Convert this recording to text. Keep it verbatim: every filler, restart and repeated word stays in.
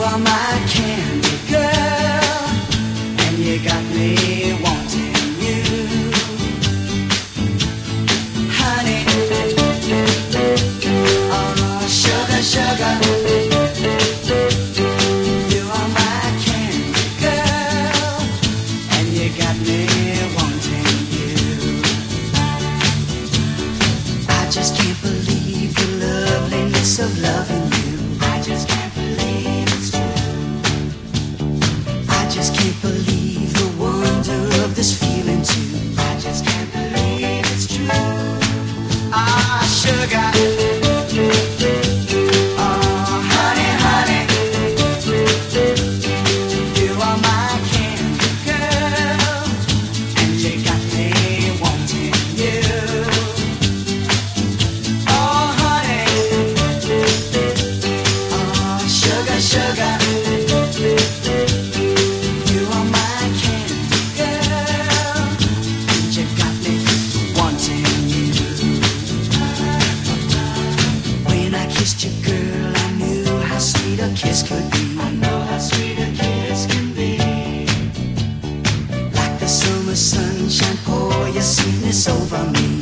are my candy girl, and you got me wanting you, honey. Oh, sugar, sugar, you are my candy girl, and you got me wanting you. I just can't believe the loveliness of loving you. I just can't believe it's true. I just can't believe the wonder of this feeling too. I just can't believe it's true. Ah, sugar. Oh, honey, honey, you are my candy girl, and you got me wanting you. Oh, honey, oh, sugar, sugar, you are my candy girl, and you got me wanting you. When I kissed you, girl, I knew how sweet a kiss could be. I know how sweet a kiss can be. Like the summer sunshine, pour your sweetness over me.